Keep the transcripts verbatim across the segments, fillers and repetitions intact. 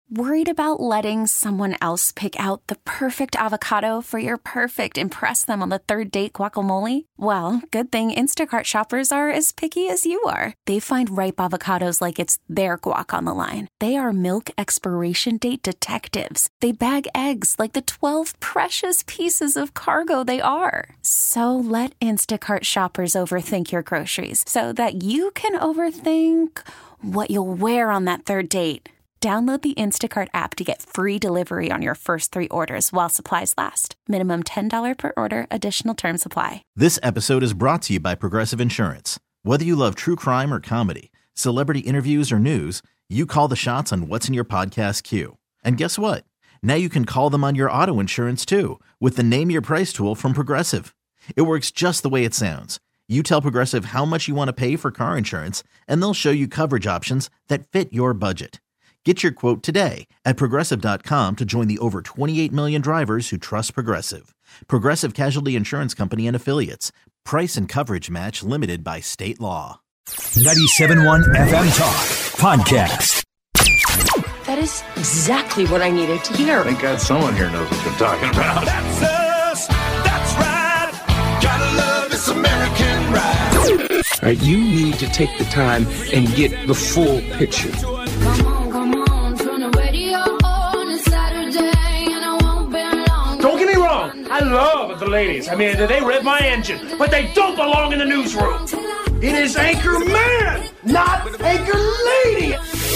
Worried about letting someone else pick out the perfect avocado for your perfect impress them on the third date guacamole? Well, good thing Instacart shoppers are as picky as you are. They find ripe avocados like it's their guac on the line. They are milk expiration date detectives. They bag eggs like the twelve precious pieces of cargo they are. So let Instacart shoppers overthink your groceries so that you can overthink what you'll wear on that third date. Download the Instacart app to get free delivery on your first three orders while supplies last. Minimum ten dollars per order. Additional terms apply. This episode is brought to you by Progressive Insurance. Whether you love true crime or comedy, celebrity interviews or news, you call the shots on what's in your podcast queue. And guess what? Now you can call them on your auto insurance too with the Name Your Price tool from Progressive. It works just the way it sounds. You tell Progressive how much you want to pay for car insurance, and they'll show you coverage options that fit your budget. Get your quote today at Progressive dot com to join the over twenty-eight million drivers who trust Progressive. Progressive Casualty Insurance Company and Affiliates. Price and coverage match limited by state law. ninety-seven point one F M Talk Podcast. That is exactly what I needed to hear. Thank God someone here knows what you're talking about. That's us. That's right. Gotta love this American ride. All right, you need to take the time and get the full picture. Come on, come on, turn the radio on. It's Saturday and I won't be long. Don't get me wrong, I love the ladies. I mean, they rev my engine, but they don't belong in the newsroom. It is Anchor Man, not Anchor Lady.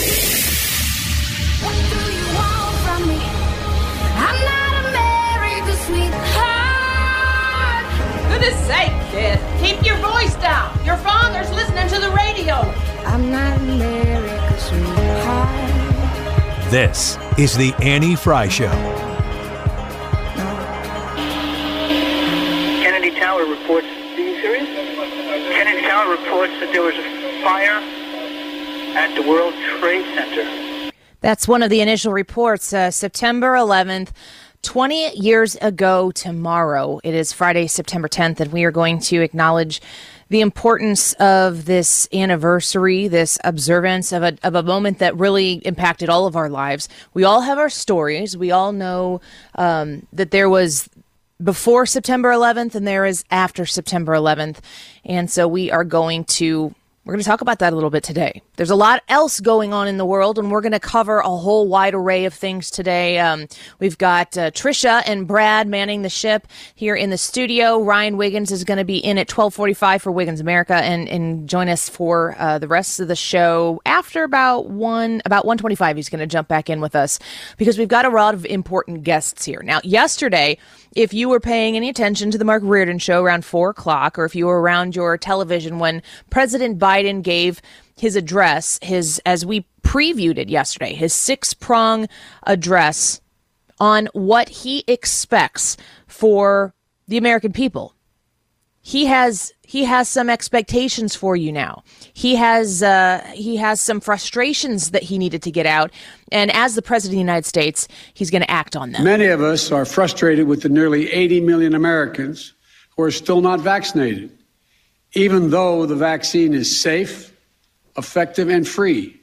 What do you want from me? I'm not America's sweetheart. Goodness sake, kid, keep your voice down. Your father's listening to the radio. I'm not America's sweetheart. This is the Annie Fry Show. Kennedy Tower reports. Are you serious? Kennedy Tower reports that there was a fire at the World Trade Center. That's one of the initial reports. Uh, September eleventh, twenty years ago tomorrow. It is Friday, September tenth, and we are going to acknowledge the importance of this anniversary, this observance of a of a moment that really impacted all of our lives. We all have our stories. We all know um, that there was before September eleventh and there is after September eleventh. And so we are going to We're going to talk about that a little bit today. There's a lot else going on in the world, and we're going to cover a whole wide array of things today. Um, we've got uh, Trisha and Brad manning the ship here in the studio. Ryan Wiggins is going to be in at twelve forty-five for Wiggins America and, and join us for uh, the rest of the show. After about one, about one twenty-five, he's going to jump back in with us because we've got a lot of important guests here. Now, yesterday, if you were paying any attention to the Mark Reardon show around four o'clock, or if you were around your television when President Biden gave his address, his as we previewed it yesterday, his six-prong address on what he expects for the American people. He has he has some expectations for you now. He has uh, he has some frustrations that he needed to get out. And as the President of the United States, he's going to act on them. Many of us are frustrated with the nearly eighty million Americans who are still not vaccinated, even though the vaccine is safe, effective, and free.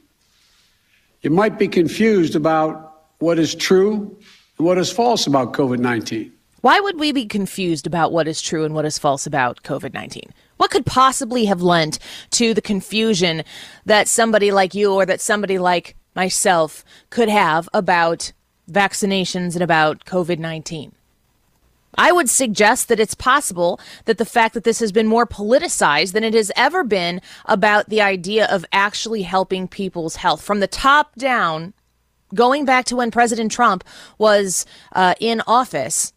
You might be confused about what is true and what is false about COVID nineteen. Why would we be confused about what is true and what is false about COVID nineteen? What could possibly have lent to the confusion that somebody like you or that somebody like myself could have about vaccinations and about COVID nineteen? I would suggest that it's possible that the fact that this has been more politicized than it has ever been about the idea of actually helping people's health from the top down, going back to when President Trump was uh, in office.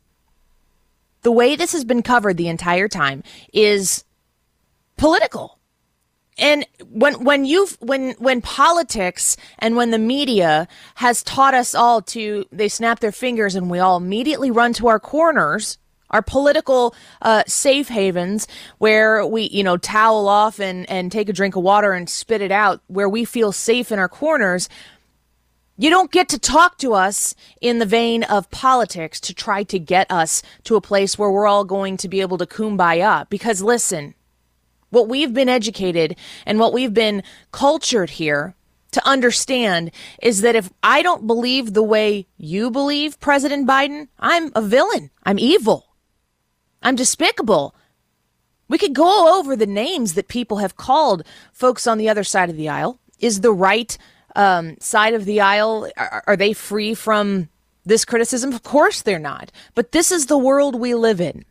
The way this has been covered the entire time is political. And when when you've when when politics and when the media has taught us all to, they snap their fingers and we all immediately run to our corners, our political uh, safe havens, where we, you know, towel off and, and take a drink of water and spit it out, where we feel safe in our corners. You don't get to talk to us in the vein of politics to try to get us to a place where we're all going to be able to kumbaya. Because listen, what we've been educated and what we've been cultured here to understand is that if I don't believe the way you believe, President Biden, I'm a villain. I'm evil. I'm despicable. We could go over the names that people have called folks on the other side of the aisle. Is the right um, side of the aisle, are, are they free from this criticism? Of course they're not. But this is the world we live in.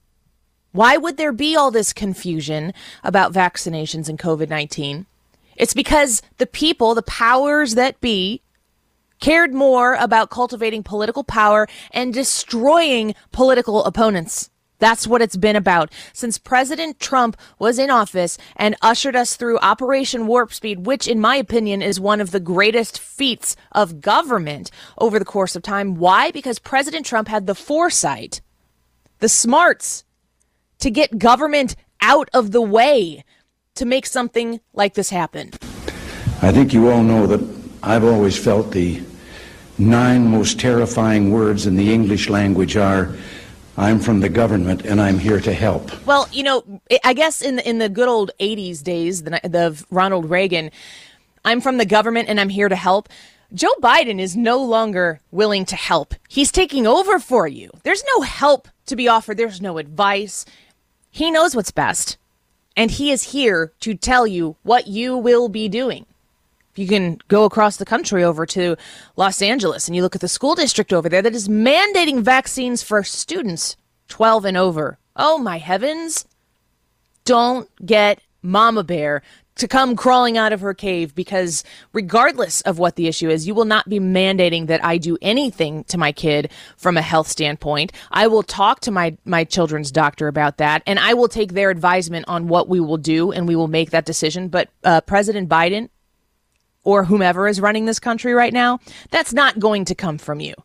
Why would there be all this confusion about vaccinations and COVID nineteen? It's because the people, the powers that be, cared more about cultivating political power and destroying political opponents. That's what it's been about since President Trump was in office and ushered us through Operation Warp Speed, which, in my opinion, is one of the greatest feats of government over the course of time. Why? Because President Trump had the foresight, the smarts to get government out of the way to make something like this happen. I think you all know that I've always felt the nine most terrifying words in the English language are, I'm from the government and I'm here to help. Well, you know, I guess in the, in the good old eighties days the, the Ronald Reagan, I'm from the government and I'm here to help. Joe Biden is no longer willing to help. He's taking over for you. There's no help to be offered. There's no advice. He knows what's best. And he is here to tell you what you will be doing. You can go across the country over to Los Angeles and you look at the school district over there that is mandating vaccines for students twelve and over. Oh, my heavens. Don't get Mama Bear to come crawling out of her cave, because regardless of what the issue is, you will not be mandating that I do anything to my kid from a health standpoint. I will talk to my, my children's doctor about that, and I will take their advisement on what we will do, and we will make that decision. But uh, President Biden, or whomever is running this country right now, that's not going to come from you.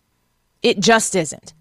It just isn't.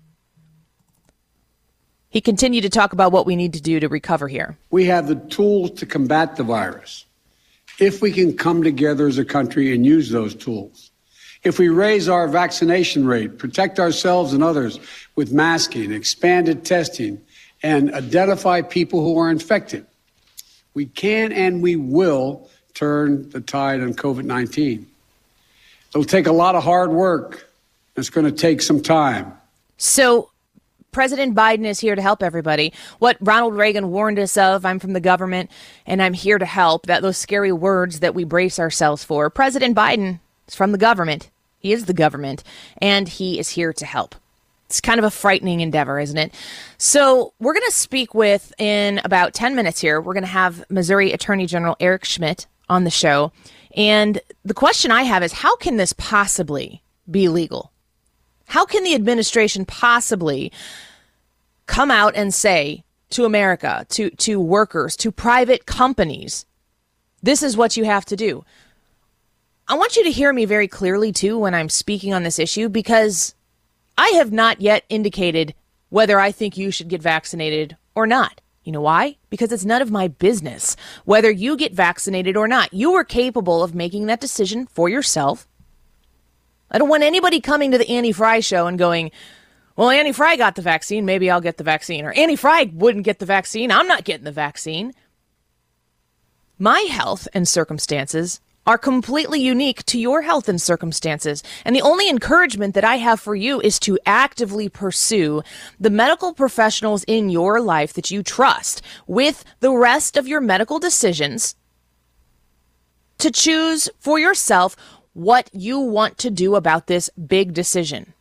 He continued to talk about what we need to do to recover here. We have the tools to combat the virus if we can come together as a country and use those tools. If we raise our vaccination rate, protect ourselves and others with masking, expanded testing, and identify people who are infected, we can and we will turn the tide on COVID nineteen. It'll take a lot of hard work. It's going to take some time. So President Biden is here to help everybody. What Ronald Reagan warned us of, I'm from the government and I'm here to help, that those scary words that we brace ourselves for. President Biden is from the government. He is the government, and he is here to help. It's kind of a frightening endeavor, isn't it? So we're going to speak with, in about ten minutes here, we're going to have Missouri Attorney General Eric Schmitt on the show. And the question I have is, how can this possibly be legal? How can the administration possibly come out and say to America, to, to workers, to private companies, this is what you have to do? I want you to hear me very clearly, too, when I'm speaking on this issue, because I have not yet indicated whether I think you should get vaccinated or not. You know why? Because it's none of my business whether you get vaccinated or not. You are capable of making that decision for yourself. I don't want anybody coming to the Annie Fry show and going, well, Annie Fry got the vaccine, maybe I'll get the vaccine. Or Annie Fry wouldn't get the vaccine, I'm not getting the vaccine. My health and circumstances are completely unique to your health and circumstances. And the only encouragement that I have for you is to actively pursue the medical professionals in your life that you trust with the rest of your medical decisions to choose for yourself what you want to do about this big decision.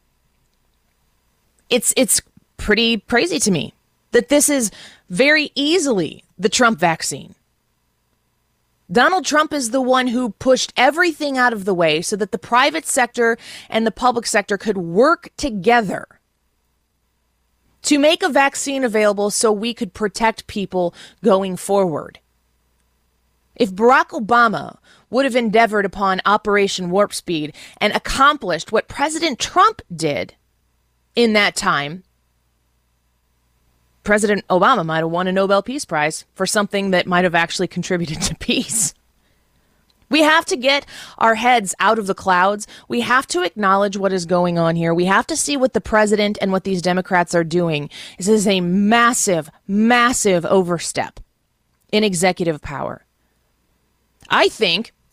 It's it's pretty crazy to me that this is very easily the Trump vaccine. Donald Trump is the one who pushed everything out of the way so that the private sector and the public sector could work together to make a vaccine available so we could protect people going forward. If Barack Obama would have endeavored upon Operation Warp Speed and accomplished what President Trump did in that time, President Obama might have won a Nobel Peace Prize for something that might have actually contributed to peace. We have to get our heads out of the clouds. We have to acknowledge what is going on here. We have to see what the president and what these Democrats are doing. This is a massive, massive overstep in executive power. I think,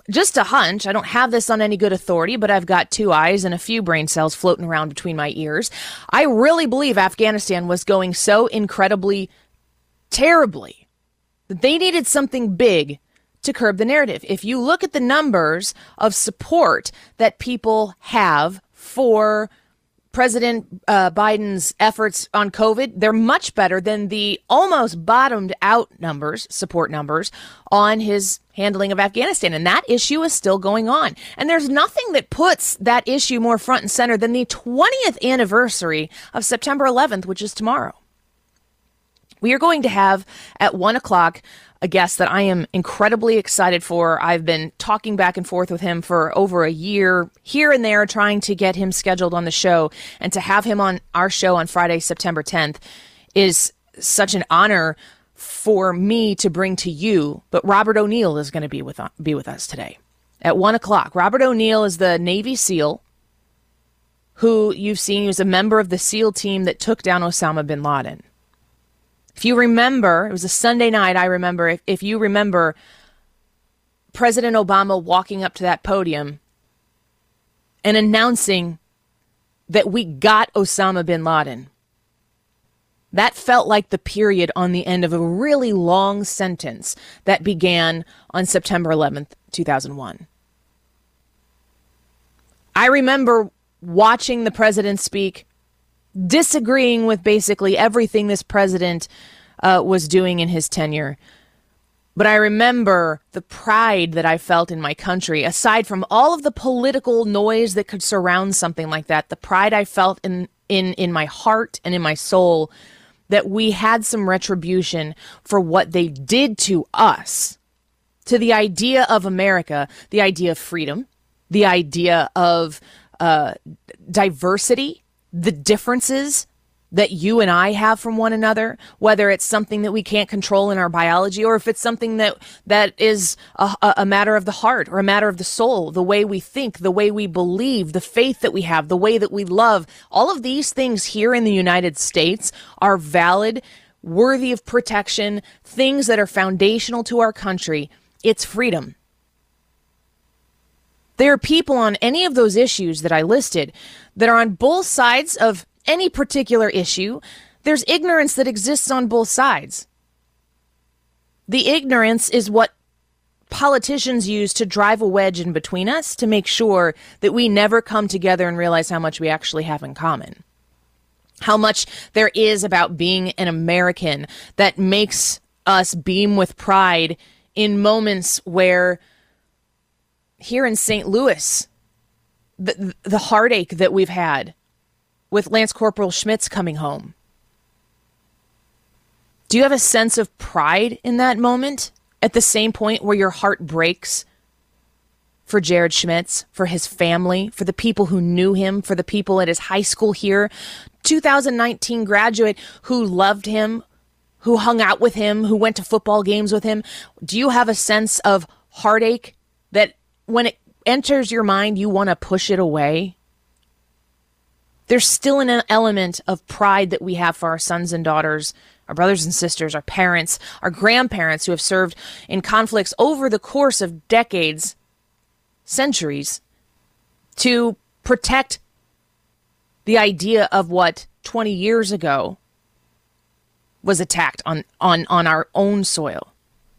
just a hunch, I don't have this on any good authority, but I've got two eyes and a few brain cells floating around between my ears. I really believe Afghanistan was going so incredibly terribly that they needed something big to curb the narrative. If you look at the numbers of support that people have for President uh, Biden's efforts on COVID, they're much better than the almost bottomed out numbers, support numbers, on his handling of Afghanistan. And that issue is still going on. And there's nothing that puts that issue more front and center than the twentieth anniversary of September eleventh, which is tomorrow. We are going to have at one o'clock a guest that I am incredibly excited for. I've been talking back and forth with him for over a year, here and there, trying to get him scheduled on the show. And to have him on our show on Friday, September tenth, is such an honor for me to bring to you. But Robert O'Neill is going to be with be with us today at one o'clock. Robert O'Neill is the Navy SEAL who you've seen. He was a member of the SEAL team that took down Osama bin Laden. If you remember, it was a Sunday night, I remember, if, if you remember President Obama walking up to that podium and announcing that we got Osama bin Laden. That felt like the period on the end of a really long sentence that began on September eleventh, two thousand one. I remember watching the president speak, disagreeing with basically everything this president uh, was doing in his tenure. But I remember the pride that I felt in my country, aside from all of the political noise that could surround something like that, the pride I felt in, in, in my heart and in my soul that we had some retribution for what they did to us, to the idea of America, the idea of freedom, the idea of uh, diversity, the differences that you and I have from one another, whether it's something that we can't control in our biology or if it's something that that is a, a matter of the heart or a matter of the soul, the way we think, the way we believe, the faith that we have, the way that we love. All of these things here in the United States are valid, worthy of protection, things that are foundational to our country. It's freedom. There are people on any of those issues that I listed that are on both sides of any particular issue. There's ignorance that exists on both sides. The ignorance is what politicians use to drive a wedge in between us to make sure that we never come together and realize how much we actually have in common. How much there is about being an American that makes us beam with pride in moments where here in Saint Louis, the, the heartache that we've had with Lance Corporal Schmitz coming home. Do you have a sense of pride in that moment at the same point where your heart breaks for Jared Schmitz, for his family, for the people who knew him, for the people at his high school here, two thousand nineteen graduate who loved him, who hung out with him, who went to football games with him? Do you have a sense of heartache that when it enters your mind, you want to push it away? There's still an element of pride that we have for our sons and daughters, our brothers and sisters, our parents, our grandparents who have served in conflicts over the course of decades, centuries, to protect the idea of what twenty years ago was attacked on, on, on our own soil.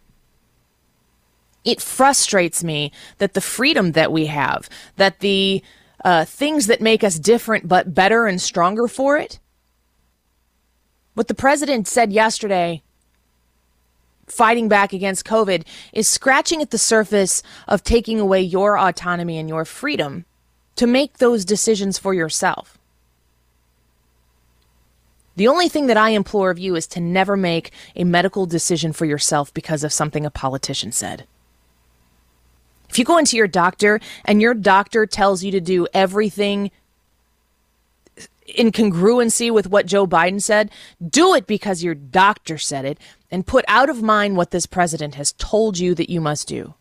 It frustrates me that the freedom that we have, that the uh, things that make us different but better and stronger for it, what the president said yesterday, fighting back against COVID, is scratching at the surface of taking away your autonomy and your freedom to make those decisions for yourself. The only thing that I implore of you is to never make a medical decision for yourself because of something a politician said. If you go into your doctor and your doctor tells you to do everything in congruency with what Joe Biden said, do it because your doctor said it, and put out of mind what this president has told you that you must do.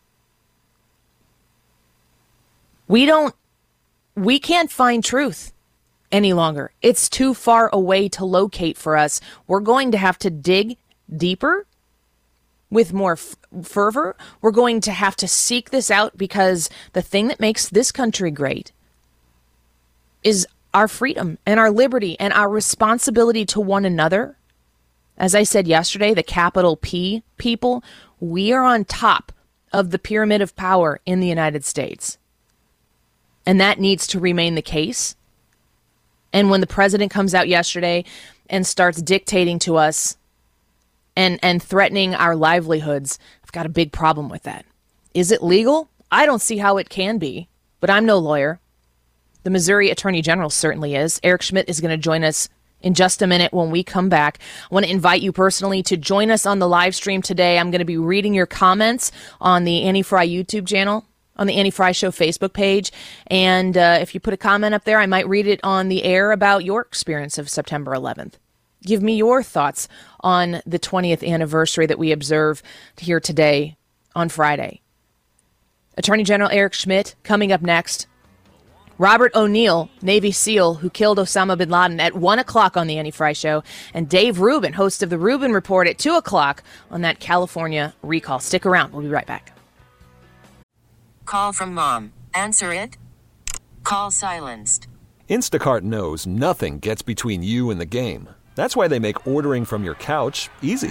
We don't, we can't find truth any longer. It's too far away to locate for us. We're going to have to dig deeper with more f- fervor. We're going to have to seek this out, because the thing that makes this country great is our freedom and our liberty and our responsibility to one another. As I said yesterday, the capital P people, we are on top of the pyramid of power in the United States. And that needs to remain the case. And when the president comes out yesterday and starts dictating to us and, and threatening our livelihoods, I've got a big problem with that. Is it legal? I don't see how it can be, but I'm no lawyer. The Missouri Attorney General certainly is. Eric Schmidt is going to join us in just a minute when we come back. I want to invite you personally to join us on the live stream today. I'm going to be reading your comments on the Annie Fry YouTube channel, on the Annie Fry Show Facebook page. And uh, if you put a comment up there, I might read it on the air about your experience of September eleventh. Give me your thoughts on the twentieth anniversary that we observe here today on Friday. Attorney General Eric Schmidt coming up next. Robert O'Neill, Navy SEAL, who killed Osama bin Laden, at one o'clock on the Annie Fry Show. And Dave Rubin, host of the Rubin Report, at two o'clock on that California recall. Stick around. We'll be right back. Call from mom. Answer it. Call silenced. Instacart knows nothing gets between you and the game. That's why they make ordering from your couch easy.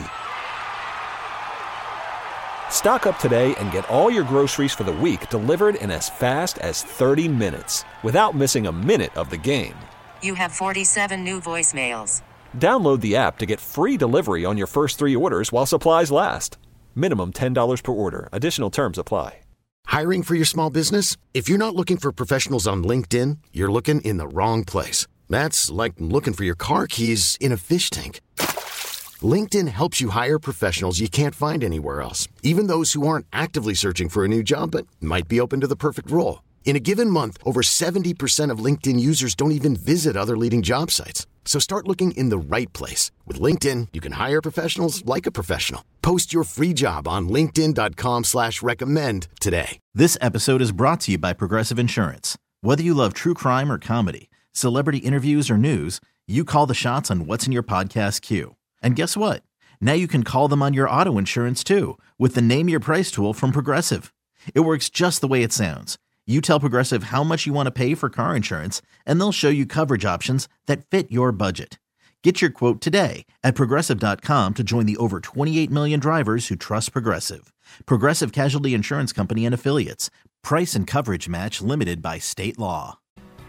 Stock up today and get all your groceries for the week delivered in as fast as thirty minutes without missing a minute of the game. You have forty-seven new voicemails. Download the app to get free delivery on your first three orders while supplies last. Minimum ten dollars per order. Additional terms apply. Hiring for your small business? If you're not looking for professionals on LinkedIn, you're looking in the wrong place. That's like looking for your car keys in a fish tank. LinkedIn helps you hire professionals you can't find anywhere else, even those who aren't actively searching for a new job but might be open to the perfect role. In a given month, over seventy percent of LinkedIn users don't even visit other leading job sites. So start looking in the right place. With LinkedIn, you can hire professionals like a professional. Post your free job on linkedin.com slash recommend today. This episode is brought to you by Progressive Insurance. Whether you love true crime or comedy, celebrity interviews or news, you call the shots on what's in your podcast queue. And guess what? Now you can call them on your auto insurance too with the Name Your Price tool from Progressive. It works just the way it sounds. You tell Progressive how much you want to pay for car insurance, and they'll show you coverage options that fit your budget. Get your quote today at Progressive dot com to join the over twenty-eight million drivers who trust Progressive. Progressive Casualty Insurance Company and Affiliates. Price and coverage match limited by state law.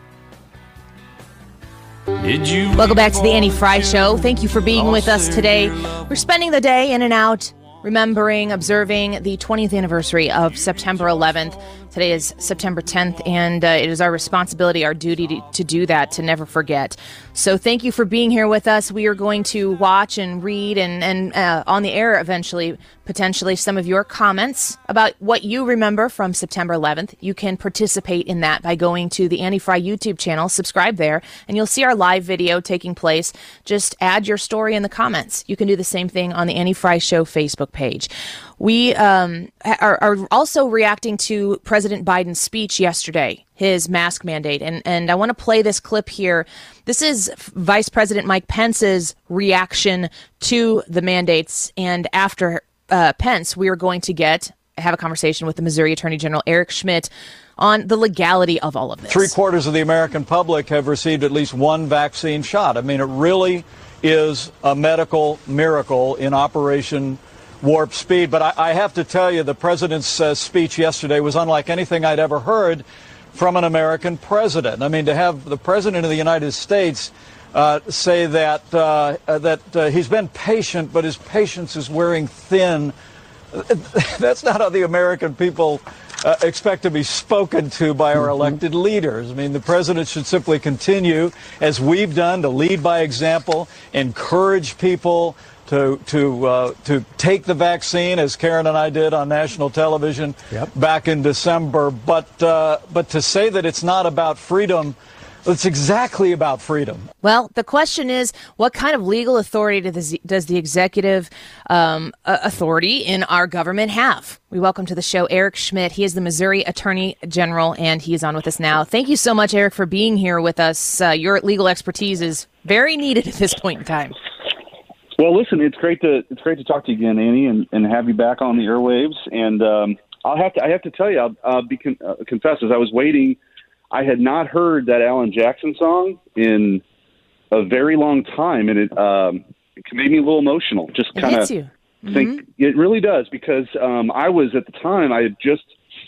Did you Welcome back to the Annie Fry Show. Thank you for being with us today. We're spending the day in and out, remembering, observing the twentieth anniversary of September eleventh. Today is September tenth, and uh, it is our responsibility, our duty to, to do that, to never forget. So thank you for being here with us. We are going to watch and read and, and uh, on the air eventually, potentially, some of your comments about what you remember from September eleventh. You can participate in that by going to the Annie Fry YouTube channel, subscribe there, and you'll see our live video taking place. Just add your story in the comments. You can do the same thing on the Annie Fry Show Facebook page. We um, are, are also reacting to President Biden's speech yesterday, his mask mandate. And, and I want to play this clip here. This is Vice President Mike Pence's reaction to the mandates. And after uh, Pence, we are going to get have a conversation with the Missouri Attorney General Eric Schmidt on the legality of all of this. Three quarters of the American public have received at least one vaccine shot. I mean, it really is a medical miracle in Operation Warp Speed. But I, I have to tell you, the president's uh, speech yesterday was unlike anything I'd ever heard from an American president. I mean, to have the president of the United States uh, say that uh, uh, that uh, he's been patient, but his patience is wearing thin. That's not how the American people uh, expect to be spoken to by our elected leaders. I mean, the president should simply continue, as we've done, to lead by example, encourage people to to uh, to take the vaccine, as Karen and I did on national television yep. back in December. But uh, but to say that it's not about freedom, it's exactly about freedom. Well, the question is, what kind of legal authority does the, does the executive um, authority in our government have? We welcome to the show Eric Schmidt. He is the Missouri Attorney General, and he is on with us now. Thank you so much, Eric, for being here with us. Uh, your legal expertise is very needed at this point in time. Well, listen, it's great to it's great to talk to you again, Annie, and, and have you back on the airwaves. And um, I'll have to I have to tell you, I'll, I'll be con- uh, confess, as I was waiting, I had not heard that Alan Jackson song in a very long time, and it um, it made me a little emotional. Just kind of think mm-hmm. It really does, because um, I was at the time I had just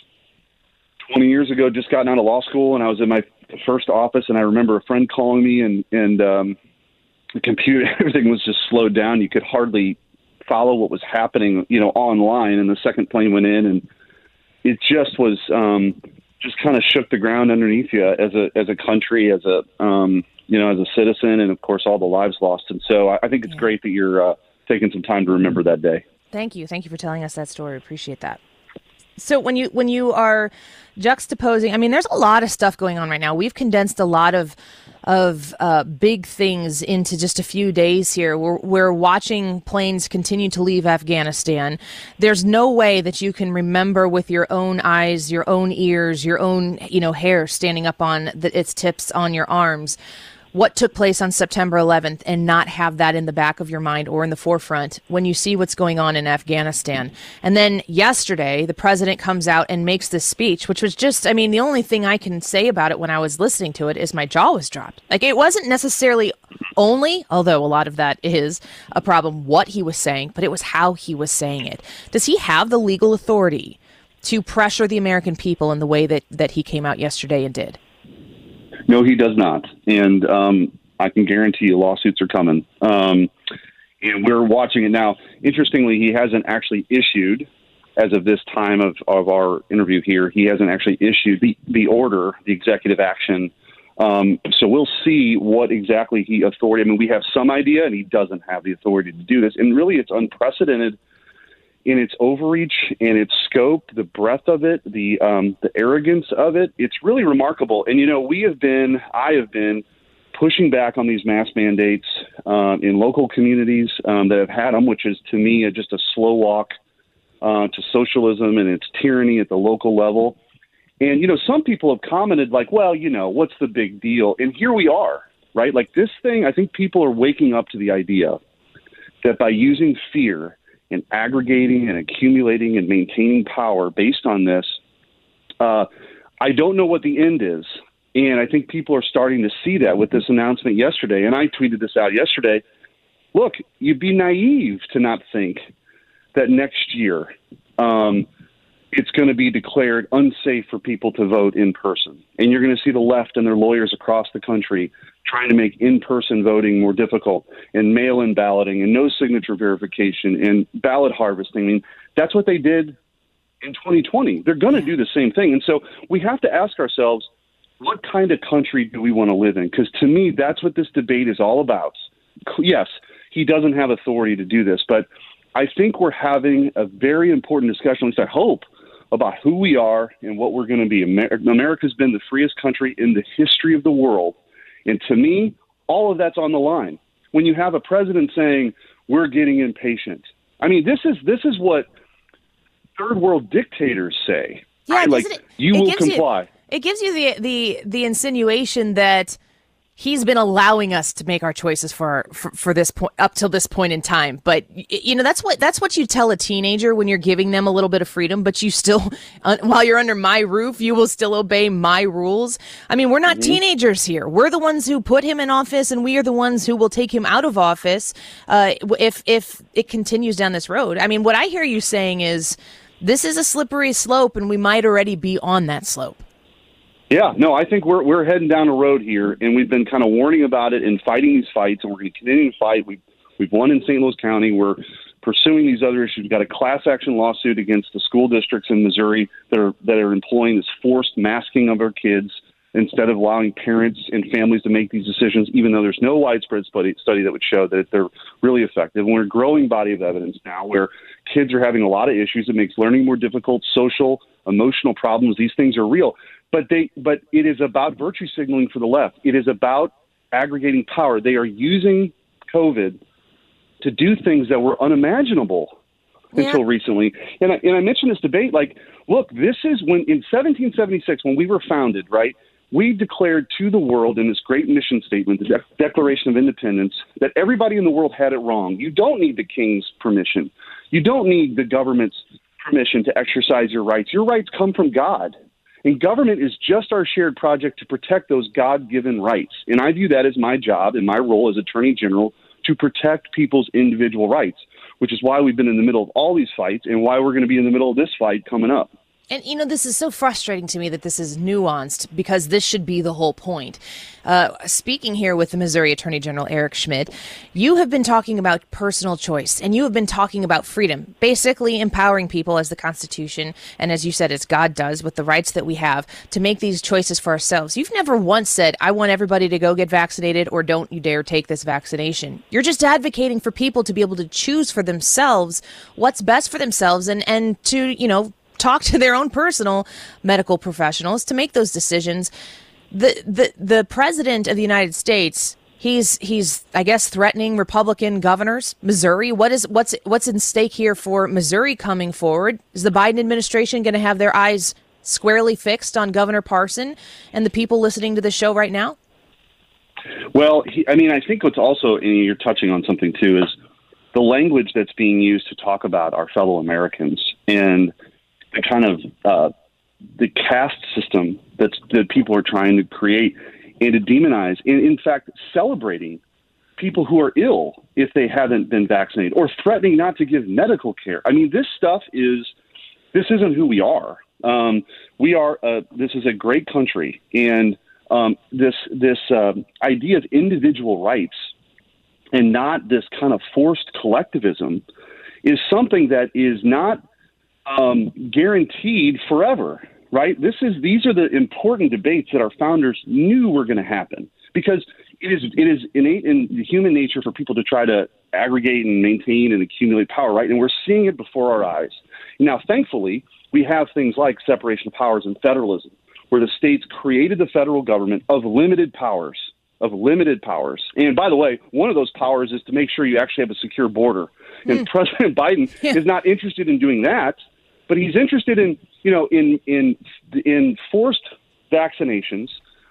twenty years ago just gotten out of law school, and I was in my first office, and I remember a friend calling me, and and um, the computer, everything was just slowed down. You could hardly follow what was happening, you know, online. And the second plane went in, and it just was, um, just kind of shook the ground underneath you as a, as a country, as a, um, you know, as a citizen, and of course, all the lives lost. And so I, I think it's yeah. great that you're uh, taking some time to remember that day. Thank you. Thank you for telling us that story. Appreciate that. So when you when you are juxtaposing, I mean, there's a lot of stuff going on right now. We've condensed a lot of of uh, big things into just a few days here. We're, we're watching planes continue to leave Afghanistan. There's no way that you can remember with your own eyes, your own ears, your own, you know, hair standing up on the, its tips on your arms, what took place on September eleventh, and not have that in the back of your mind or in the forefront when you see what's going on in Afghanistan. And then yesterday, the president comes out and makes this speech, which was just, I mean, the only thing I can say about it when I was listening to it is my jaw was dropped. Like, it wasn't necessarily only, although a lot of that is a problem, what he was saying, but it was how he was saying it. Does he have the legal authority to pressure the American people in the way that, that he came out yesterday and did? No, he does not. And um, I can guarantee you lawsuits are coming. Um, and we're watching it now. Interestingly, he hasn't actually issued, as of this time of, of our interview here, he hasn't actually issued the, the order, the executive action. Um, so we'll see what exactly he authority. I mean, we have some idea, and he doesn't have the authority to do this. And really, it's unprecedented in its overreach and its scope, the breadth of it, the um, the arrogance of it. It's really remarkable. And, you know, we have been, I have been pushing back on these mask mandates um, in local communities um, that have had them, which is, to me, a, just a slow walk uh, to socialism and its tyranny at the local level. And, you know, some people have commented like, well, you know, what's the big deal? And here we are, right? Like, this thing, I think people are waking up to the idea that by using fear and aggregating and accumulating and maintaining power based on this, uh, I don't know what the end is. And I think people are starting to see that with this announcement yesterday. And I tweeted this out yesterday. Look, you'd be naive to not think that next year um, it's going to be declared unsafe for people to vote in person. And you're going to see the left and their lawyers across the country trying to make in-person voting more difficult, and mail-in balloting, and no signature verification, and ballot harvesting. I mean, that's what they did in twenty twenty. They're going to do the same thing. And so we have to ask ourselves, what kind of country do we want to live in? Because to me, that's what this debate is all about. Yes, he doesn't have authority to do this, but I think we're having a very important discussion, at least I hope, about who we are and what we're going to be. Amer- America's been the freest country in the history of the world. And to me, all of that's on the line. When you have a president saying, we're getting impatient. I mean, this is this is what third world dictators say. Yeah, right? Like, it, you it will comply. You, it gives you the, the, the insinuation that he's been allowing us to make our choices for, our, for for this point up till this point in time. But you know, that's what that's what you tell a teenager when you're giving them a little bit of freedom, but you still, uh, while you're under my roof, you will still obey my rules. I mean, we're not mm-hmm. teenagers here. We're the ones who put him in office, and we are the ones who will take him out of office uh, if if it continues down this road. I mean, what I hear you saying is this is a slippery slope, and we might already be on that slope. Yeah, no, I think we're we're heading down a road here, and we've been kind of warning about it and fighting these fights, and we're going to continue to fight. We, we've won in Saint Louis County. We're pursuing these other issues. We've got a class action lawsuit against the school districts in Missouri that are that are employing this forced masking of our kids instead of allowing parents and families to make these decisions, even though there's no widespread study, study that would show that they're really effective. And we're a growing body of evidence now where kids are having a lot of issues. It makes learning more difficult, social, emotional problems. These things are real. But they, but it is about virtue signaling for the left. It is about aggregating power. They are using COVID to do things that were unimaginable yeah. until recently. And I, and I mentioned this debate, like, look, this is when in seventeen seventy-six, when we were founded, right, we declared to the world in this great mission statement, the De- Declaration of Independence, that everybody in the world had it wrong. You don't need the king's permission. You don't need the government's permission to exercise your rights. Your rights come from God. And government is just our shared project to protect those God-given rights. And I view that as my job and my role as Attorney General to protect people's individual rights, which is why we've been in the middle of all these fights and why we're going to be in the middle of this fight coming up. And, you know, this is so frustrating to me that this is nuanced because this should be the whole point. Uh, speaking here with the Missouri Attorney General Eric Schmitt, you have been talking about personal choice and you have been talking about freedom, basically empowering people as the Constitution and as you said, as God does with the rights that we have to make these choices for ourselves. You've never once said, I want everybody to go get vaccinated or don't you dare take this vaccination. You're just advocating for people to be able to choose for themselves what's best for themselves and, and to, you know, talk to their own personal medical professionals to make those decisions. The the the president of the United States, he's he's I guess threatening Republican governors. Missouri, what is what's what's in stake here for Missouri coming forward? Is the Biden administration going to have their eyes squarely fixed on Governor Parson and the people listening to the show right now? Well, he, I mean, I think what's also, and you're touching on something too, is the language that's being used to talk about our fellow Americans and the kind of uh, the caste system that's, that people are trying to create and to demonize, and in fact, celebrating people who are ill if they haven't been vaccinated or threatening not to give medical care. I mean, this stuff is, this isn't who we are. Um, we are, uh, this is a great country, and um, this, this uh, idea of individual rights and not this kind of forced collectivism is something that is not Um, guaranteed forever, right? This is these are the important debates that our founders knew were going to happen because it is it is innate in human nature for people to try to aggregate and maintain and accumulate power, right? And we're seeing it before our eyes. Now, thankfully, we have things like separation of powers and federalism, where the states created the federal government of limited powers, of limited powers. And by the way, one of those powers is to make sure you actually have a secure border. And mm. President Biden yeah. is not interested in doing that, but he's interested in, you know, in in in forced vaccinations.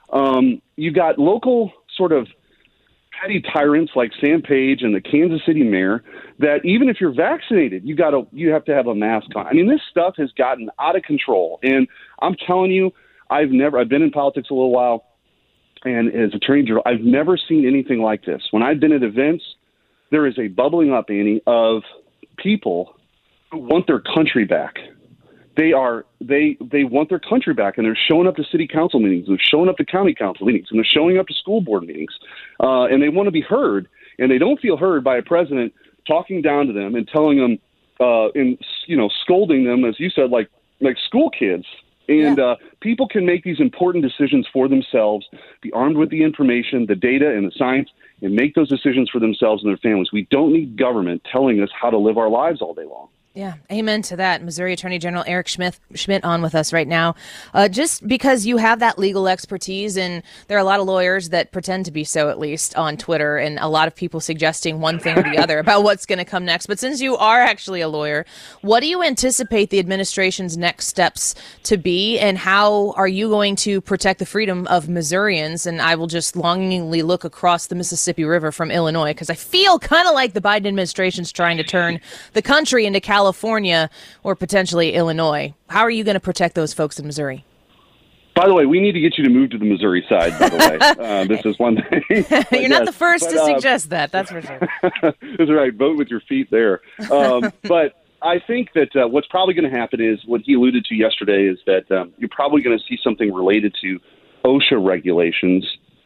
Um, you got local sort of petty tyrants like Sam Page and the Kansas City mayor that even if you're vaccinated, you got to you have to have a mask on. I mean, this stuff has gotten out of control, and I'm telling you, I've never I've been in politics a little while, and as Attorney General, I've never seen anything like this. When I've been at events, there is a bubbling up, Annie, of people who want their country back. They are they they want their country back, and they're showing up to city council meetings, they're showing up to county council meetings, and they're showing up to school board meetings, uh, and they want to be heard, and they don't feel heard by a president talking down to them and telling them, uh, and you know, scolding them, as you said, like like school kids. And yeah. uh, people can make these important decisions for themselves, be armed with the information, the data, and the science, and make those decisions for themselves and their families. We don't need government telling us how to live our lives all day long. Yeah, amen to that. Missouri Attorney General Eric Schmitt, Schmitt on with us right now. Uh, just because you have that legal expertise, and there are a lot of lawyers that pretend to be so, at least on Twitter, and a lot of people suggesting one thing or the other about what's going to come next. But since you are actually a lawyer, what do you anticipate the administration's next steps to be, and how are you going to protect the freedom of Missourians? And I will just longingly look across the Mississippi River from Illinois, because I feel kind of like the Biden administration's trying to turn the country into California. California or potentially Illinois. How are you going to protect those folks in Missouri? By the way, we need to get you to move to the Missouri side, by the way. Uh, this is one thing. You're not yes. the first but, to uh, suggest that, that's for sure. That's right. Vote with your feet there. Um, but I think that uh, what's probably going to happen is what he alluded to yesterday is that um, you're probably going to see something related to OSHA regulations.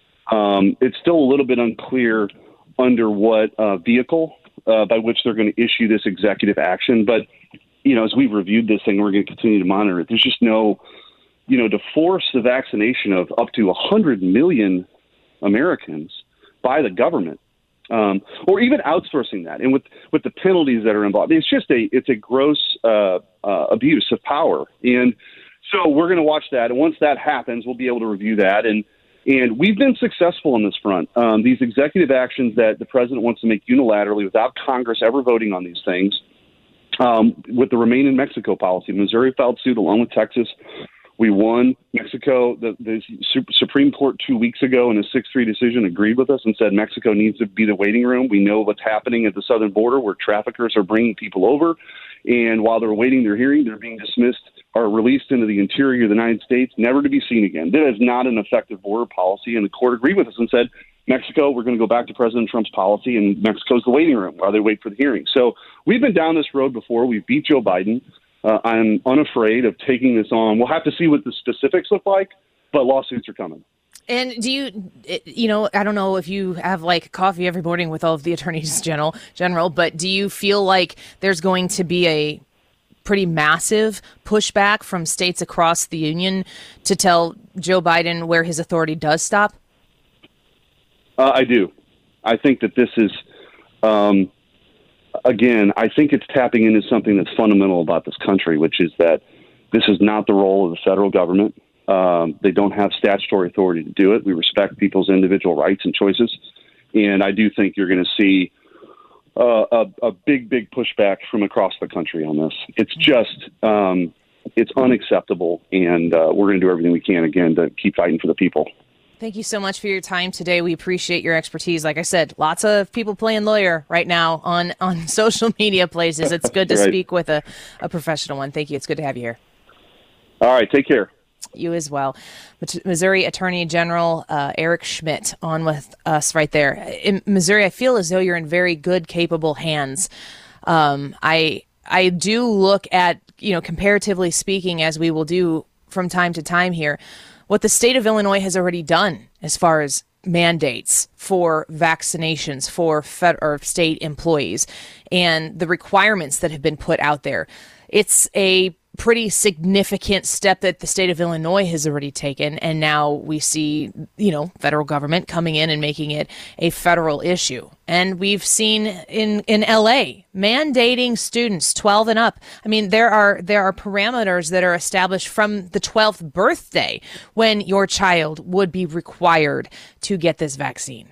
Um, it's still a little bit unclear under what uh, vehicle Uh, by which they're going to issue this executive action. But, you know, as we've reviewed this thing, we're going to continue to monitor it. There's just no, you know, to force the vaccination of up to one hundred million Americans by the government, um, or even outsourcing that. And with, with the penalties that are involved, it's just a, it's a gross uh, uh, abuse of power. And so we're going to watch that. And once that happens, we'll be able to review that. And, And we've been successful on this front. Um, these executive actions that the president wants to make unilaterally without Congress ever voting on these things, um, with the Remain in Mexico policy, Missouri filed suit along with Texas We won. Mexico, the, the Supreme Court two weeks ago in a six three decision agreed with us and said Mexico needs to be the waiting room. We know what's happening at the southern border where traffickers are bringing people over. And while they're waiting their hearing, they're being dismissed or released into the interior of the United States, never to be seen again. That is not an effective border policy. And the court agreed with us and said, Mexico, we're going to go back to President Trump's policy, and Mexico's the waiting room while they wait for the hearing. So we've been down this road before. We've beat Joe Biden. Uh, I'm unafraid of taking this on. We'll have to see what the specifics look like, but lawsuits are coming. And do you, you know, I don't know if you have like coffee every morning with all of the attorneys general, general, but do you feel like there's going to be a pretty massive pushback from states across the union to tell Joe Biden where his authority does stop? Uh, I do. I think that this is, um, again, I think it's tapping into something that's fundamental about this country, which is that this is not the role of the federal government. Um, they don't have statutory authority to do it. We respect people's individual rights and choices. And I do think you're going to see uh, a, a big, big pushback from across the country on this. It's just, um, it's unacceptable. And uh, we're going to do everything we can, again, to keep fighting for the people. Thank you so much for your time today. We appreciate your expertise. Like I said, lots of people playing lawyer right now on, on social media places. It's good to right. speak with a, a professional one. Thank you. It's good to have you here. All right. Take care. You as well. Missouri Attorney General uh, Eric Schmitt on with us right there. In Missouri, I feel as though you're in very good, capable hands. Um, I I do look at, you know, comparatively speaking, as we will do from time to time here, what the state of Illinois has already done as far as mandates for vaccinations for fed or state employees and the requirements that have been put out there. It's a pretty significant step that the state of Illinois has already taken. And now we see, you know, federal government coming in and making it a federal issue. And we've seen in, in L A mandating students twelve and up. I mean, there are there are parameters that are established from the twelfth birthday when your child would be required to get this vaccine.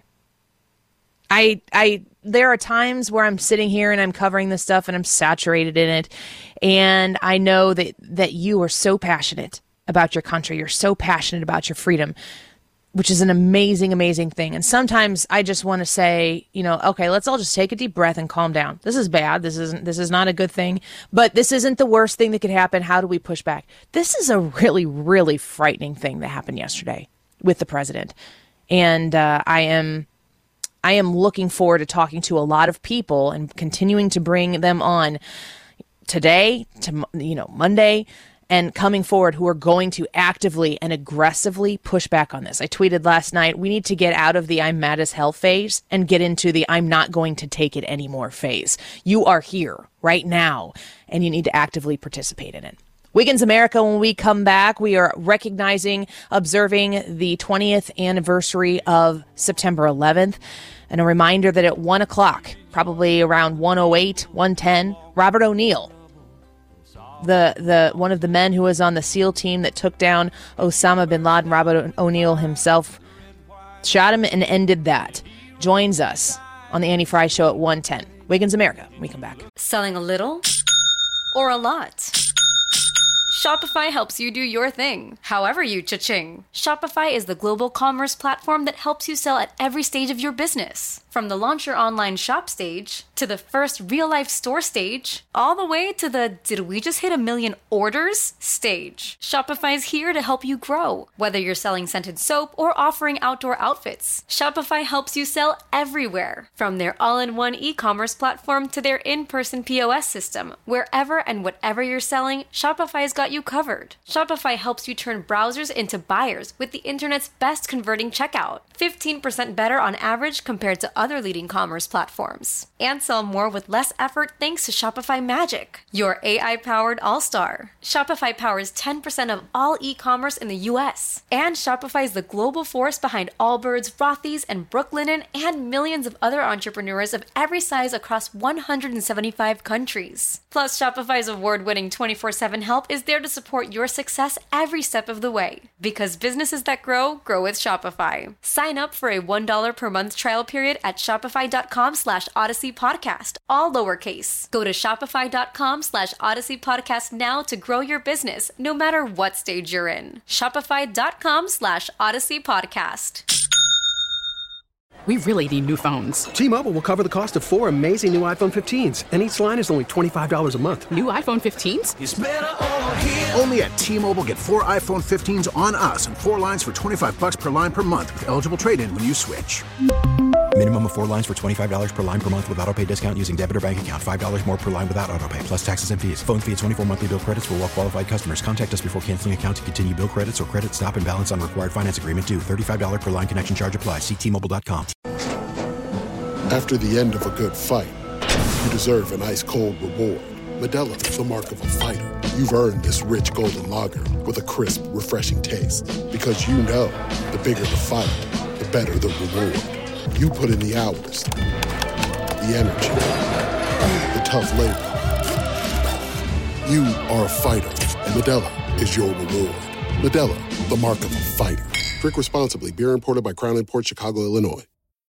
I, I, there are times where I'm sitting here and I'm covering this stuff and I'm saturated in it. And I know that, that you are so passionate about your country. You're so passionate about your freedom, which is an amazing, amazing thing. And sometimes I just want to say, you know, okay, let's all just take a deep breath and calm down. This is bad. This isn't, this is not a good thing, but this isn't the worst thing that could happen. How do we push back? This is a really, really frightening thing that happened yesterday with the president. And uh, I am... I am looking forward to talking to a lot of people and continuing to bring them on today, to, you know, Monday, and coming forward who are going to actively and aggressively push back on this. I tweeted last night, we need to get out of the I'm mad as hell phase and get into the I'm not going to take it anymore phase. You are here right now, and you need to actively participate in it. Wiggins America, when we come back, we are recognizing, observing the twentieth anniversary of September eleventh. And a reminder that at one o'clock, probably around one oh eight, one ten, Robert O'Neill, the the one of the men who was on the SEAL team that took down Osama bin Laden, Robert O'Neill himself, shot him and ended that, joins us on the Annie Frey Show at one ten. Wiggins America, when we come back. Selling a little or a lot? Shopify helps you do your thing, however you cha-ching. Shopify is the global commerce platform that helps you sell at every stage of your business. From the launch your online shop stage, to the first real-life store stage, all the way to the did we just hit a million orders stage. Shopify is here to help you grow. Whether you're selling scented soap or offering outdoor outfits, Shopify helps you sell everywhere. From their all-in-one e-commerce platform to their in-person P O S system, wherever and whatever you're selling, Shopify's got you covered. Shopify helps you turn browsers into buyers with the internet's best converting checkout. fifteen percent better on average compared to other leading commerce platforms. And sell more with less effort thanks to Shopify Magic, your A I-powered all-star. Shopify powers ten percent of all e-commerce in the U S. And Shopify is the global force behind Allbirds, Rothy's, and Brooklinen, and millions of other entrepreneurs of every size across one hundred seventy-five countries. Plus, Shopify's award-winning twenty-four seven help is there to support your success every step of the way. Because businesses that grow, grow with Shopify. Sign up for a one dollar per month trial period at shopify.com slash Odyssey podcast Podcast, all lowercase. Go to shopify.com slash Odyssey Podcast now to grow your business, no matter what stage you're in. Shopify.com slash Odyssey Podcast. We really need new phones. T-Mobile will cover the cost of four amazing new iPhone fifteens, and each line is only twenty-five dollars a month. New iPhone fifteens? It's better over here. Only at T-Mobile, get four iPhone fifteens on us and four lines for twenty-five bucks per line per month with eligible trade-in when you switch. Minimum of four lines for twenty-five dollars per line per month with autopay discount using debit or bank account. five dollars more per line without autopay, plus taxes and fees. Phone fee at twenty-four monthly bill credits for well-qualified customers. Contact us before canceling account to continue bill credits or credit stop and balance on required finance agreement due. thirty-five dollars per line connection charge applies. See T Mobile dot com. After the end of a good fight, you deserve an ice-cold reward. Modelo is the mark of a fighter. You've earned this rich golden lager with a crisp, refreshing taste. Because you know, the bigger the fight, the better the reward. You put in the hours, the energy, the tough labor. You are a fighter, and Modelo is your reward. Modelo, the mark of a fighter. Drink responsibly. Beer imported by Crown Imports, Chicago, Illinois.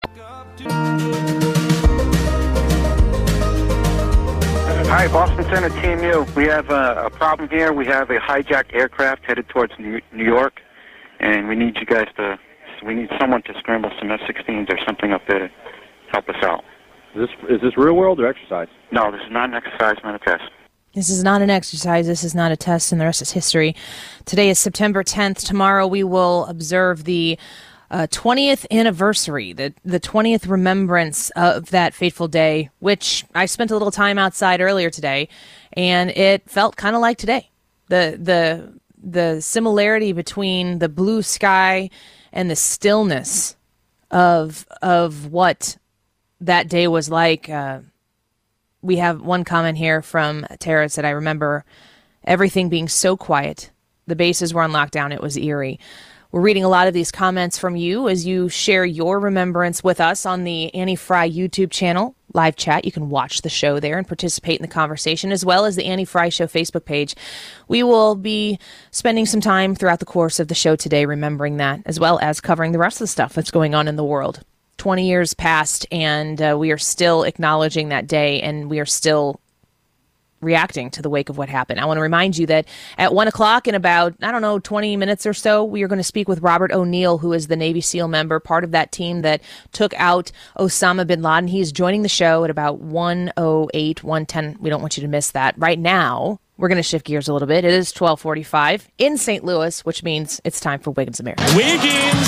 Hi, Boston Center, Team U. We have a, a problem here. We have a hijacked aircraft headed towards New, New York, and we need you guys to, we need someone to scramble some F sixteens or something up there to help us out. Is this, is this real world or exercise? No, this is not an exercise, not a test. This is not an exercise. This is not a test, and the rest is history. Today is September tenth. Tomorrow we will observe the Uh, twentieth anniversary, the the twentieth remembrance of that fateful day, which I spent a little time outside earlier today, and it felt kind of like today. The the the similarity between the blue sky and the stillness of of what that day was like. Uh, we have one comment here from Tara that said, "I remember everything being so quiet. The bases were on lockdown. It was eerie." We're reading a lot of these comments from you as you share your remembrance with us on the Annie Fry YouTube channel, live chat. You can watch the show there and participate in the conversation, as well as the Annie Fry Show Facebook page. We will be spending some time throughout the course of the show today remembering that, as well as covering the rest of the stuff that's going on in the world. twenty years passed, and uh, we are still acknowledging that day, and we are still reacting to the wake of what happened. I want to remind you that at one o'clock in about, I don't know, twenty minutes or so, we are going to speak with Robert O'Neill, who is the Navy SEAL member, part of that team that took out Osama bin Laden. He's joining the show at about one oh eight, one ten. We don't want you to miss that. Right now, we're going to shift gears a little bit. It is twelve forty-five in Saint Louis, which means it's time for Wiggins America. Wiggins!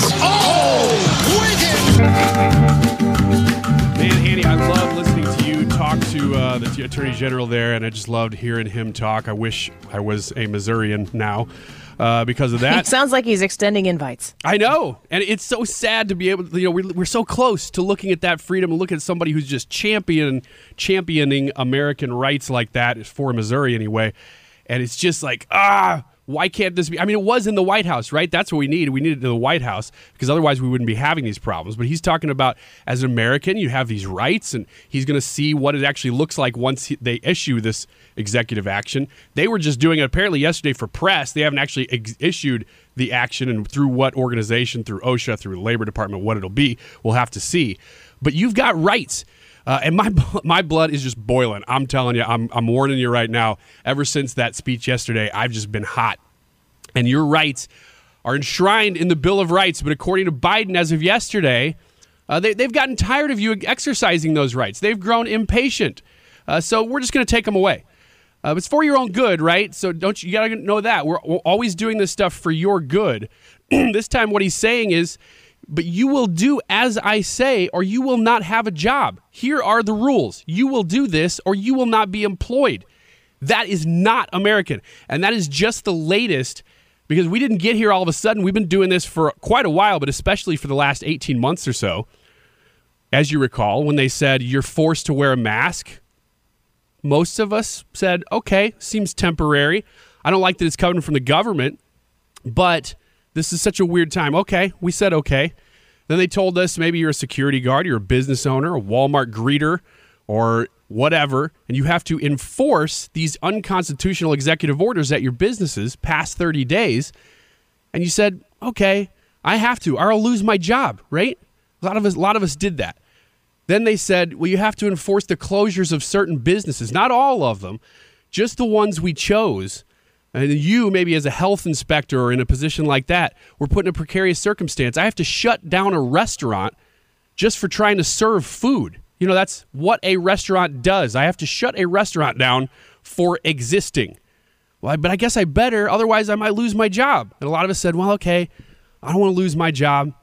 Oh! Wiggins! Man, Annie, I love listening to you talk to uh, the Attorney General there, and I just loved hearing him talk. I wish I was a Missourian now uh, because of that. It sounds like he's extending invites. I know, and it's so sad to be able to, you know, we're, we're so close to looking at that freedom and looking at somebody who's just champion, championing American rights like that, for Missouri anyway, and it's just like, ah, why can't this be? I mean, it was in the White House, right? That's what we need. We need it in the White House because otherwise we wouldn't be having these problems. But he's talking about, as an American, you have these rights, and he's going to see what it actually looks like once he, they issue this executive action. They were just doing it apparently yesterday for press. They haven't actually ex- issued the action, and through what organization, through OSHA, through the Labor Department, what it'll be, we'll have to see. But you've got rights. Uh, and my my blood is just boiling. I'm telling you, I'm I'm warning you right now. Ever since that speech yesterday, I've just been hot. And your rights are enshrined in the Bill of Rights. But according to Biden, as of yesterday, uh, they, they've gotten tired of you exercising those rights. They've grown impatient. Uh, so we're just going to take them away. Uh, it's for your own good, right? So don't you, you got to know that. We're, we're always doing this stuff for your good. This time what he's saying is, but you will do as I say, or you will not have a job. Here are the rules. You will do this, or you will not be employed. That is not American. And that is just the latest, because we didn't get here all of a sudden. We've been doing this for quite a while, but especially for the last eighteen months or so. As you recall, when they said you're forced to wear a mask, most of us said, okay, seems temporary. I don't like that it's coming from the government, but this is such a weird time. Okay, we said okay. Then they told us maybe you're a security guard, you're a business owner, a Walmart greeter, or whatever, and you have to enforce these unconstitutional executive orders at your businesses past thirty days. And you said, okay, I have to, or I'll lose my job, right? A lot of us, a lot of us did that. Then they said, well, you have to enforce the closures of certain businesses, not all of them, just the ones we chose. And you, maybe as a health inspector or in a position like that, were put in a precarious circumstance. I have to shut down a restaurant just for trying to serve food. You know, that's what a restaurant does. I have to shut a restaurant down for existing. Well, but I guess I better, otherwise I might lose my job. And a lot of us said, well, okay, I don't want to lose my job.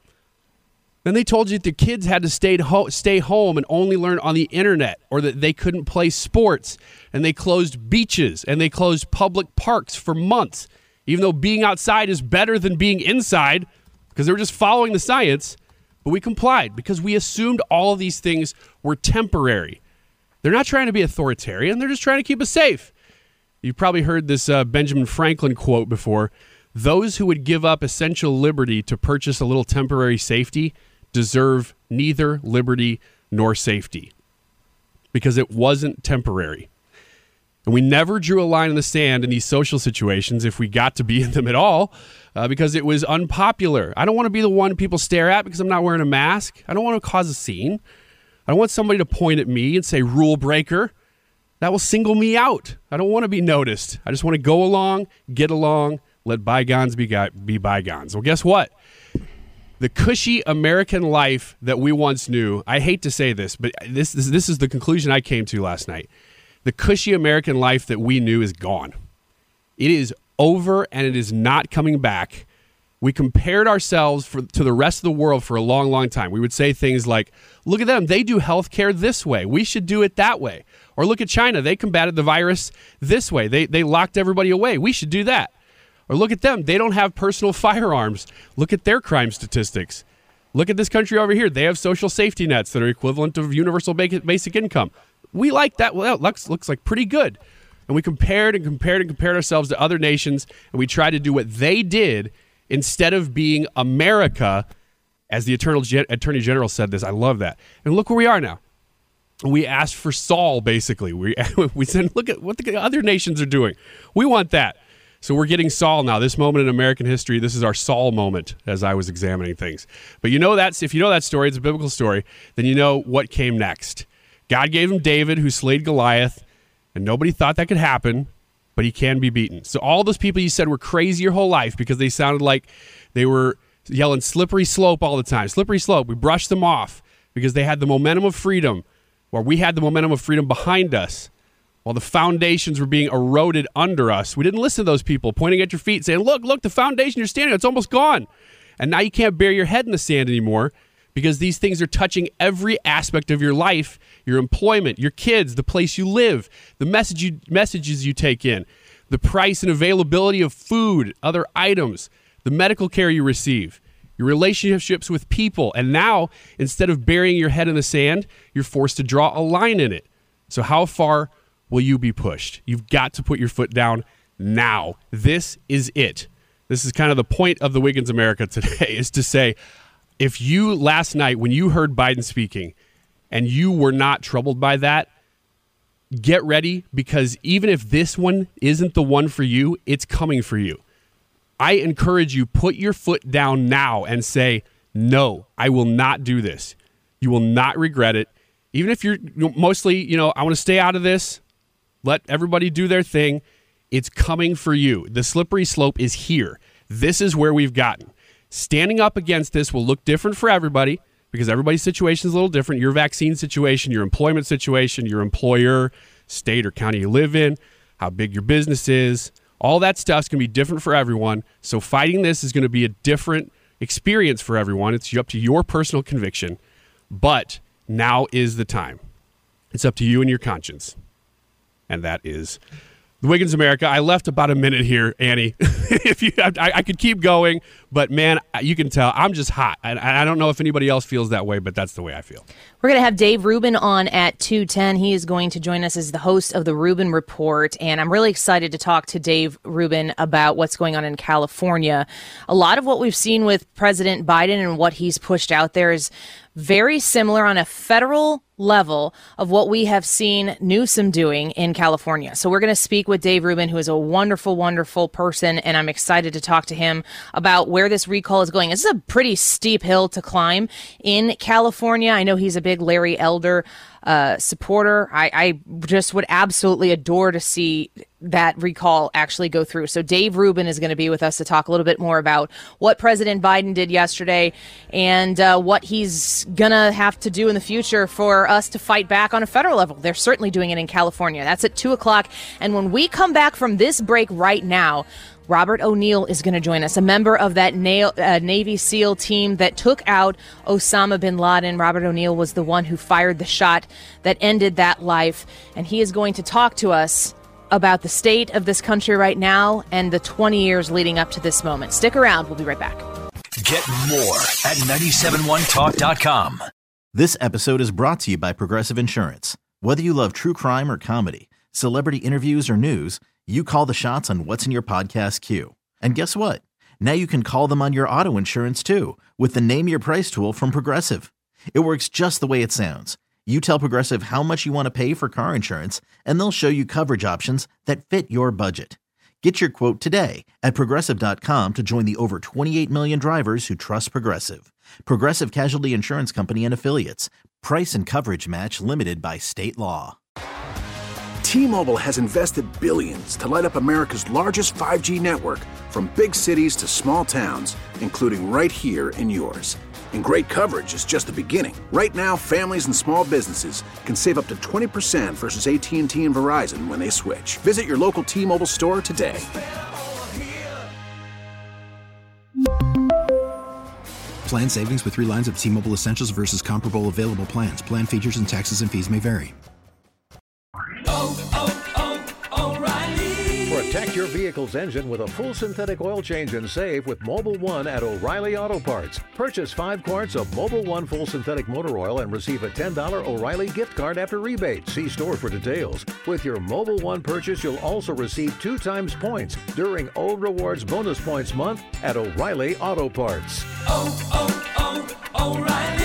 Then they told you that the kids had to stay, ho- stay home and only learn on the internet, or that they couldn't play sports. And they closed beaches and they closed public parks for months, even though being outside is better than being inside, because they were just following the science. But we complied because we assumed all of these things were temporary. They're not trying to be authoritarian. They're just trying to keep us safe. You've probably heard this uh, Benjamin Franklin quote before. Those who would give up essential liberty to purchase a little temporary safety deserve neither liberty nor safety, because it wasn't temporary. And we never drew a line in the sand in these social situations, if we got to be in them at all, uh, because it was unpopular. I don't want to be the one people stare at because I'm not wearing a mask. I don't want to cause a scene. I don't want somebody to point at me and say, rule breaker. That will single me out. I don't want to be noticed. I just want to go along, get along, let bygones be, be bygones. Well, guess what? The cushy American life that we once knew, I hate to say this, but this, this, this is the conclusion I came to last night. The cushy American life that we knew is gone. It is over, and it is not coming back. We compared ourselves for, to the rest of the world for a long, long time. We would say things like, look at them. They do healthcare this way. We should do it that way. Or look at China. They combated the virus this way. They, they locked everybody away. We should do that. Or look at them. They don't have personal firearms. Look at their crime statistics. Look at this country over here. They have social safety nets that are equivalent to universal basic income. We like that. Well, that looks, looks like pretty good. And we compared and compared and compared ourselves to other nations, and we tried to do what they did instead of being America, as the Eternal Gen- Attorney General said this. I love that. And look where we are now. We asked for Saul, basically. We, we said, look at what the other nations are doing. We want that. So we're getting Saul now. This moment in American history, this is our Saul moment as I was examining things. But you know that's if you know that story, it's a biblical story, then you know what came next. God gave him David, who slayed Goliath, and nobody thought that could happen, but he can be beaten. So all those people you said were crazy your whole life because they sounded like they were yelling slippery slope all the time. Slippery slope. We brushed them off because they had the momentum of freedom, or we had the momentum of freedom behind us. While the foundations were being eroded under us, we didn't listen to those people pointing at your feet saying, look, look, the foundation you're standing on, it's almost gone. And now you can't bury your head in the sand anymore because these things are touching every aspect of your life, your employment, your kids, the place you live, the message you, messages you take in, the price and availability of food, other items, the medical care you receive, your relationships with people. And now, instead of burying your head in the sand, you're forced to draw a line in it. So how far will you be pushed? You've got to put your foot down now. This is it. This is kind of the point of the Wiggins America today, is to say, if you last night, when you heard Biden speaking and you were not troubled by that, get ready, because even if this one isn't the one for you, it's coming for you. I encourage you, put your foot down now and say, no, I will not do this. You will not regret it. Even if you're mostly, you know, I want to stay out of this. Let everybody do their thing. It's coming for you. The slippery slope is here. This is where we've gotten. Standing up against this will look different for everybody because everybody's situation is a little different. Your vaccine situation, your employment situation, your employer, state or county you live in, how big your business is, all that stuff's going to be different for everyone. So fighting this is going to be a different experience for everyone. It's up to your personal conviction. But now is the time. It's up to you and your conscience. And that is the Wiggins America. I left about a minute here, Annie. if you, I, I could keep going, but man, you can tell I'm just hot. I, I don't know if anybody else feels that way, but that's the way I feel. We're going to have Dave Rubin on at two ten. He is going to join us as the host of the Rubin Report, and I'm really excited to talk to Dave Rubin about what's going on in California. A lot of what we've seen with President Biden and what he's pushed out there is very similar on a federal level of what we have seen Newsom doing in California. So we're going to speak with Dave Rubin, who is a wonderful, wonderful person, and I'm excited to talk to him about where this recall is going. This is a pretty steep hill to climb in California. I know he's a big Larry Elder uh, supporter. I, I just would absolutely adore to see that recall actually go through. So Dave Rubin is going to be with us to talk a little bit more about what President Biden did yesterday and uh, what he's going to have to do in the future for us to fight back on a federal level. They're certainly doing it in California. That's at two o'clock. And when we come back from this break right now, Robert O'Neill is going to join us, a member of that Na- uh, Navy SEAL team that took out Osama bin Laden. Robert O'Neill was the one who fired the shot that ended that life. And he is going to talk to us about the state of this country right now and the twenty years leading up to this moment. Stick around. We'll be right back. Get more at nine seven one talk dot com. This episode is brought to you by Progressive Insurance. Whether you love true crime or comedy, celebrity interviews or news, you call the shots on what's in your podcast queue. And guess what? Now you can call them on your auto insurance too with the Name Your Price tool from Progressive. It works just the way it sounds. You tell Progressive how much you want to pay for car insurance, and they'll show you coverage options that fit your budget. Get your quote today at Progressive dot com to join the over twenty-eight million drivers who trust Progressive. Progressive Casualty Insurance Company and Affiliates. Price and coverage match limited by state law. T-Mobile has invested billions to light up America's largest five G network, from big cities to small towns, including right here in yours. And great coverage is just the beginning. Right now, families and small businesses can save up to twenty percent versus A T and T and Verizon when they switch. Visit your local T-Mobile store today. Plan savings with three lines of T-Mobile Essentials versus comparable available plans. Plan features and taxes and fees may vary. Protect your vehicle's engine with a full synthetic oil change and save with Mobil one at O'Reilly Auto Parts. Purchase five quarts of Mobil one full synthetic motor oil and receive a ten dollars O'Reilly gift card after rebate. See store for details. With your Mobil one purchase, you'll also receive two times points during O Rewards Bonus Points Month at O'Reilly Auto Parts. Oh, oh, oh, O'Reilly.